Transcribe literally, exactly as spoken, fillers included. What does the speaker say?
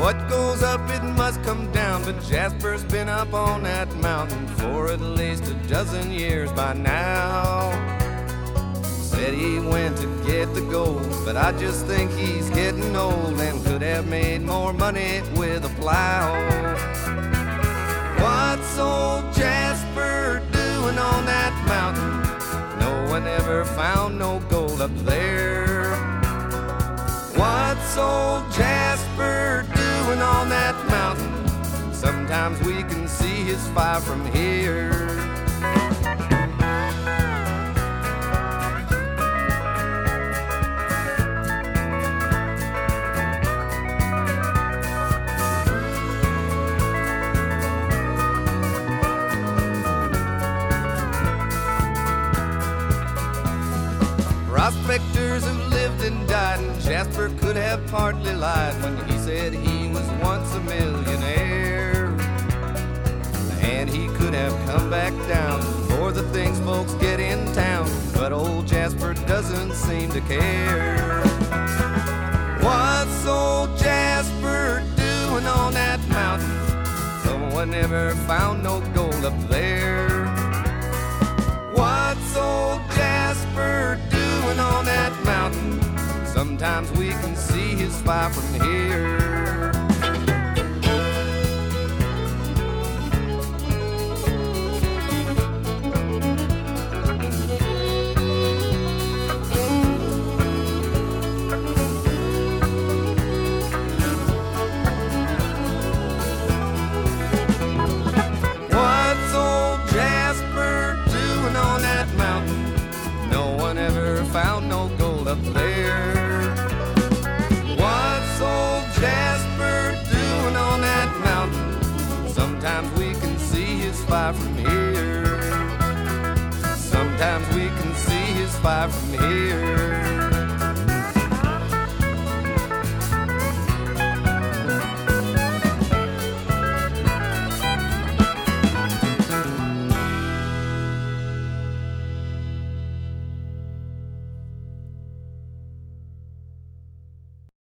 What goes up, it must come down, but Jasper's been up on that mountain for at least a dozen years by now. Said he went to get the gold, but I just think he's getting old and could have made more money with a plow. What's old Jasper doing on that mountain? No one ever found no gold up there. What's old Jasper doing on that mountain? Sometimes we can see his fire from here. Prospectors have lived and died, and Jasper could have partly lied when he said he was once a millionaire. And he could have come back down for the things folks get in town, but old Jasper doesn't seem to care. What's old Jasper doing on that mountain? Someone never found no gold up there. What's old Jasper doing on that mountain? Sometimes we can see his fire from here. What's old Jasper doing on that mountain? No one ever found no gold up there. What's old Jasper doing on that mountain? Sometimes we can see his fire from here. Sometimes we can see his fire from here.